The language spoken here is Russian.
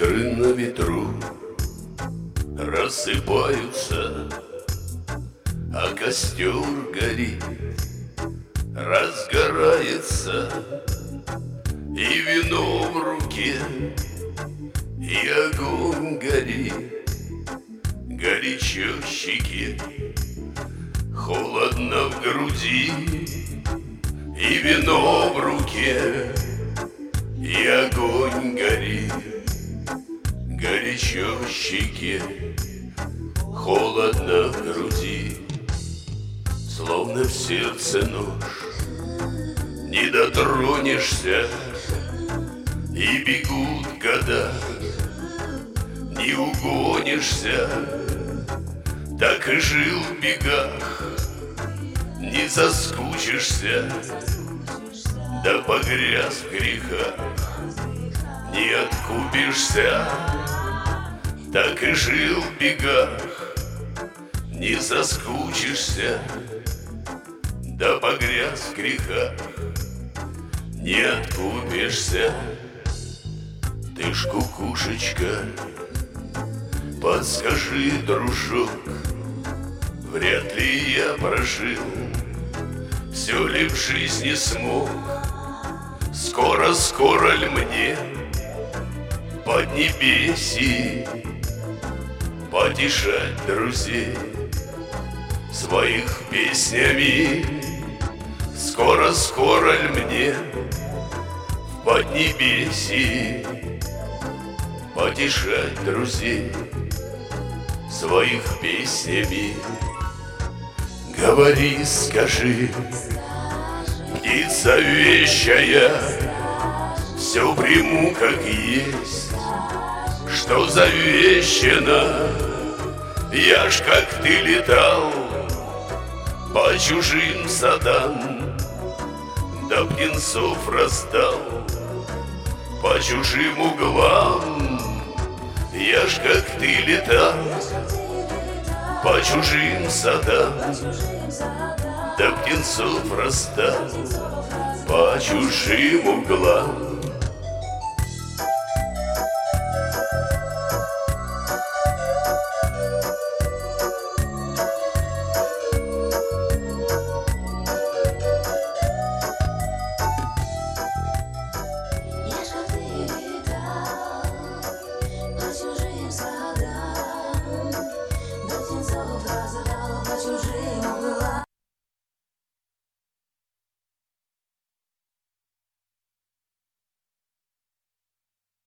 Искры на ветру рассыпаются, а костер горит, разгорается, и вино в руке, и огонь горит, горячо в щеке, холодно в груди, и вино в руке, и огонь горит, горячо в щеке, холодно в груди, словно в сердце нож, не дотронешься, и бегут года, не угонишься, так и жил в бегах, не соскучишься, да погряз в грехах, не откупишься, так и жил в бегах, не соскучишься, да погряз в грехах, не откупишься. Ты ж кукушечка, подскажи, дружок, вряд ли я прожил, все ли в жизни смог, скоро ли мне поднебесье потешать друзей своих песнями, скоро ли мне в поднебесье потешать друзей своих песнями. Говори, скажи, птица вещая, все приму как есть, что завещено. Я ж как ты летал по чужим садам, да птенцов раздал по чужим углам. Я ж как ты летал по чужим садам, да птенцов раздал по чужим углам.